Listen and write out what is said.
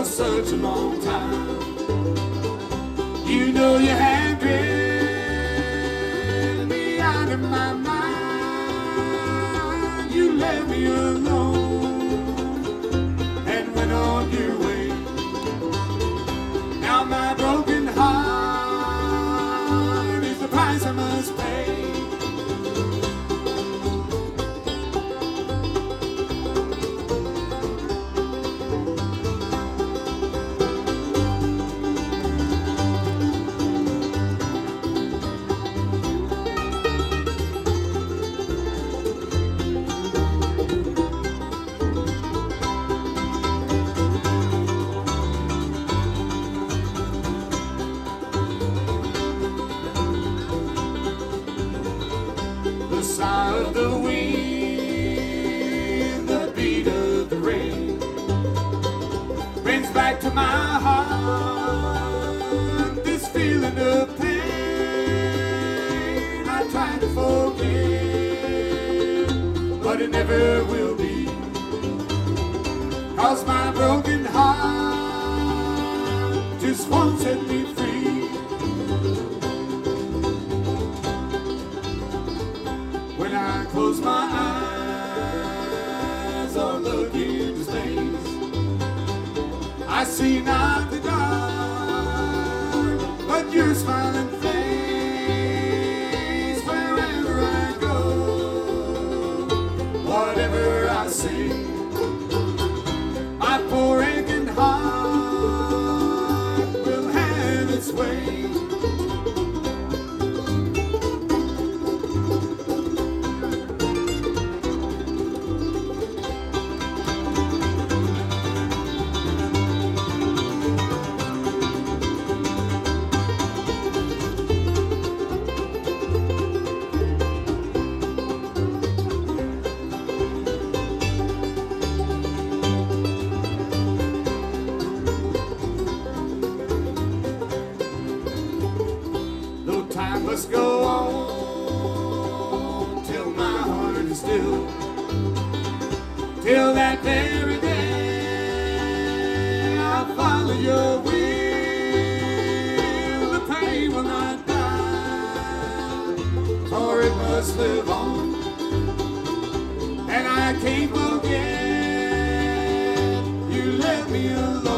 such a long time. You know you had driven me out of my mind. You left me alone and went on your way. Now my broken heart is the price I must pay. The sigh of the wind, the beat of the rain brings back to my heart this feeling of pain. I try to forget, but it never will be, 'cause my broken heart just won't set me free. When I close my eyes or look into space, I see not the dark, but your smiling face. Wherever I go, whatever I say, my poor aching heart will have its way. Time must go on till my heart is still, till that very day I'll follow your will. The pain will not die, for it must live on, and I can't forget you left me alone.